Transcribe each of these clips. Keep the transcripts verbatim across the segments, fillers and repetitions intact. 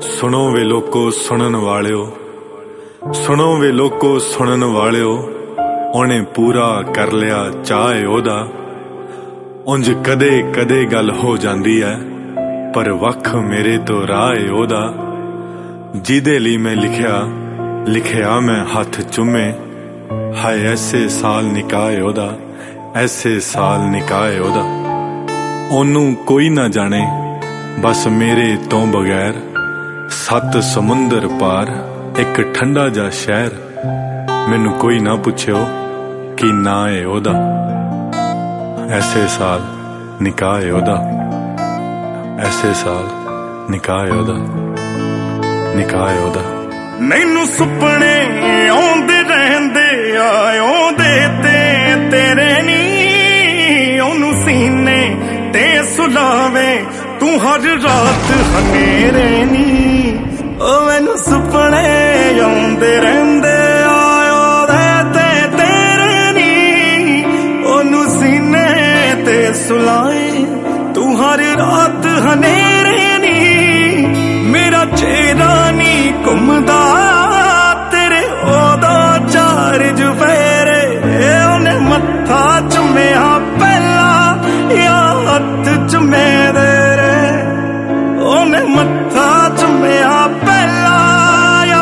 सुनो वे लोको सुनन वालियो, सुनो वे लोको सुनन वालियो, ओने पूरा कर लिया चाहे ओदा। उंज कदे कदे गल हो जांदी है, पर वख मेरे तो राह ओदा। जिदे ली मैं लिखिया लिखिया मैं हथ चुमे, हाय ऐसे साल निकाए ओदा, ऐसे साल निकाए ओदा। ओनू कोई ना जाने बस मेरे तो बगैर, सत समुंदर पार एक ठंडा जा शहर। मैनू कोई ना पुछियो कि ना है ओदा, ऐसे साल निकाह है ओदा, ऐसे साल निकाह है ओदा, निकाह है ओदा। मैनू सुपने आउंदे रहिंदे आउंदे ते तेरे नी, ओनू सीने ते सुलावे तू हर रात हनेरे नी। ओ मैनू सुपने आउंदे रहिंदे आउंदे ते तेरे नी, ओनू सीने ते सुलावे तू हर रात हनेरे नी। मेरा चेहरा नी घुमदा तेरे ओदा चार चुफेरे, ओने मत्था चुम्मिया पहला या हथ चुम्मे तेरे, ओने मत्था चुम्मिया पहला या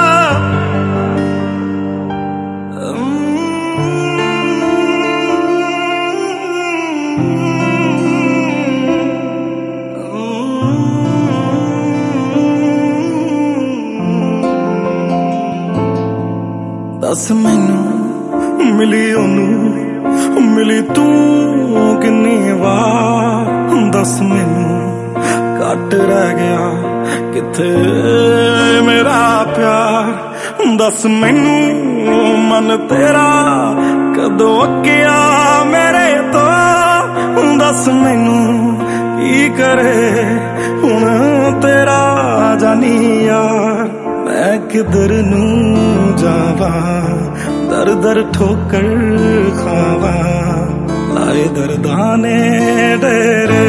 दस मैनू मिली ओनू मिली तू किन्नी वार, दस मैनू घट रह गया किथे मेरा प्यार। दस मैनू मन तेरा कदों अकिया मेरे तो, दस मैनू की करे हुण तेरा जानी यार। मैं किधर नू जावा दर दर ठोकर खावा, लाए दरदाने डेरे।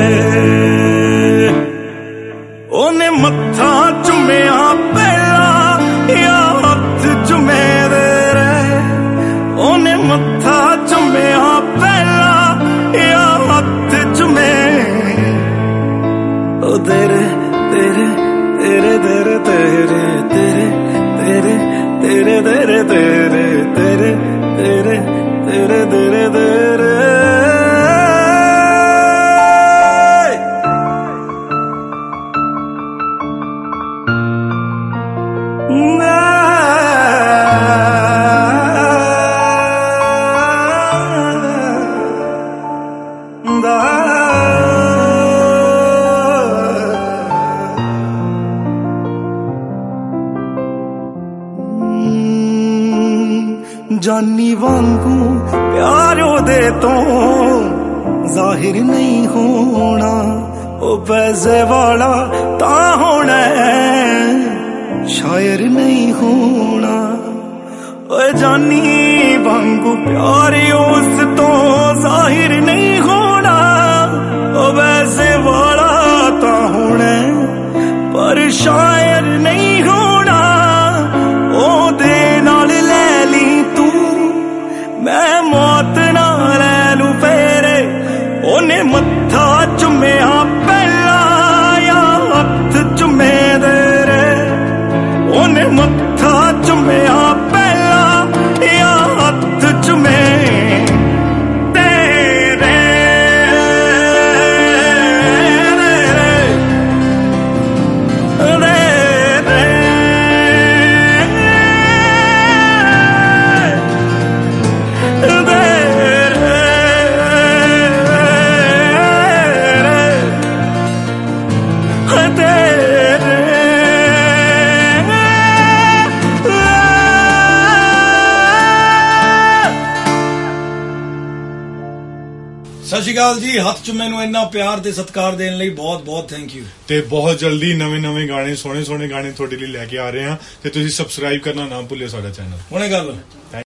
ओने मत्था चुम्मिया पहला या हथ चुमे तेरे, ओने मत्था चुम्मिया पहला या हथ चुमे। ओ तेरे तेरे तेरे तेरे तेरे तेरे तेरे तेरे तेरे तेरे तेरे तेरे तेरे तेरे तेरे। जानी वांगू प्यारो दे तो जाहिर नहीं होना, ओ पैसे वाला ता होना शायर नहीं होना। ओ जानी वांगू प्यारे उस तो जाहिर नहीं होना, ओ पैसे वाला ता होना पर शायर नहीं होना। ओ दे नाल ले ली तू मैं मौत ना ले लू फेरे, ओने मत्था चुम्मिया पहला या हथ चुम्मे तेरे, ओने मत्था चुम्मिया पहला या हथ चुम्मे तेरे। ਸਤਿ ਸ਼੍ਰੀ ਅਕਾਲ ਜੀ। ਹੱਥ ਚ ਮੈਨੂੰ ਇੰਨਾ ਪਿਆਰ ਤੇ ਸਤਿਕਾਰ ਦੇਣ ਲਈ ਬਹੁਤ ਬਹੁਤ ਥੈਂਕ ਯੂ। ਤੇ ਬਹੁਤ ਜਲਦੀ ਨਵੇਂ ਨਵੇਂ ਗਾਣੇ ਸੋਹਣੇ ਸੋਹਣੇ ਗਾਣੇ ਤੁਹਾਡੇ ਲਈ ਲੈ ਕੇ ਆ ਰਹੇ ਹਾਂ, ਤੇ ਤੁਸੀਂ ਸਬਸਕ੍ਰਾਈਬ ਕਰਨਾ ਨਾ ਭੁੱਲਿਓ ਸਾਡਾ ਚੈਨਲ। ਹੁਣੇ ਗੱਲ